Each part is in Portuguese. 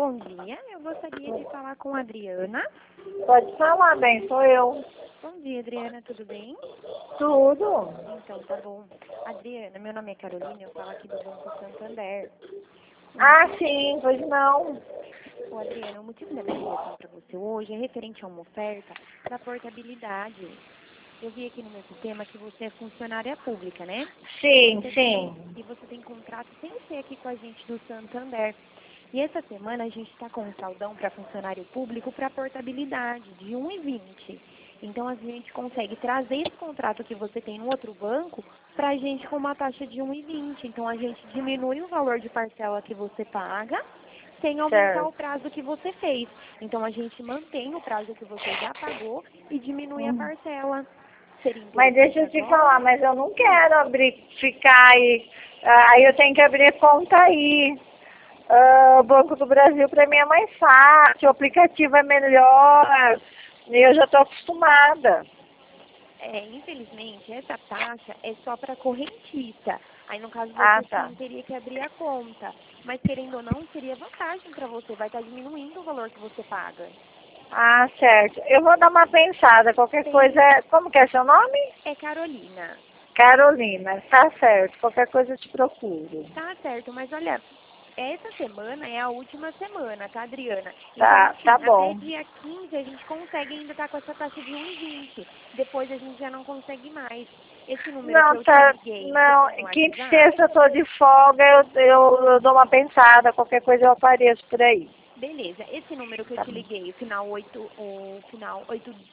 Bom dia, eu gostaria de falar com a Adriana. Pode falar, bem, sou eu. Bom dia, Adriana, tudo bem? Tudo. Então, tá bom. Adriana, meu nome é Carolina, eu falo aqui do Banco Santander. Ah, sim, pois não. Ô, Adriana, o motivo da minha ligação para você hoje é referente a uma oferta da portabilidade. Eu vi aqui no meu sistema que você é funcionária pública, né? Sim, Você sim. E você tem contrato sem ser aqui com a gente do Santander. E essa semana a gente está com um saldão para funcionário público para portabilidade de 1,20. Então a gente consegue trazer esse contrato que você tem no outro banco para a gente com uma taxa de 1,20. Então a gente diminui o valor de parcela que você paga sem aumentar o Certo. prazo que você fez. Então a gente mantém o prazo que você já pagou e diminui a parcela. Seria Mas deixa eu interessante te agora? falar, mas eu não quero abrir, ficar aí. Aí eu tenho que abrir conta aí. O Banco do Brasil para mim é mais fácil, o aplicativo é melhor. E eu já estou acostumada. Infelizmente, essa taxa é só para correntista. Aí, no caso, Ah, você tá. sim teria que abrir a conta. Mas, querendo ou não, seria vantagem para você. Vai estar diminuindo o valor que você paga. Ah, certo. Eu vou dar uma pensada. Qualquer coisa, como que é seu nome? É Carolina. Carolina, tá certo. Qualquer coisa eu te procuro. Tá certo, mas olha, essa semana é a última semana, tá, Adriana? Então, Tá, assim, tá até bom. dia 15 a gente consegue ainda estar com essa taxa de 1,20. Depois a gente já não consegue mais. Esse número que Não, eu te tá. liguei, você Não, tem o quinta e WhatsApp? sexta eu tô de folga, eu dou uma pensada, qualquer coisa eu apareço por aí. Beleza, esse número que eu Tá te bom. liguei, o final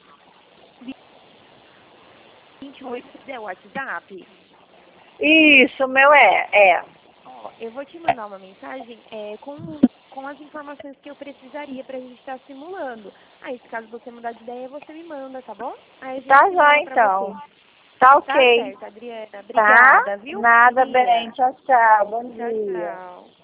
828, é o WhatsApp? Isso, meu é. Ó, eu vou te mandar uma mensagem com as informações que eu precisaria para a gente estar simulando. Aí, se caso você mudar de ideia, você me manda, tá bom? Aí a gente Tá simula já para você. então. Tá Tá ok. certo, Adriana. Tá? Obrigada, viu? Bom Nada bem. dia. Tchau, tchau. Bom Tchau, dia. tchau.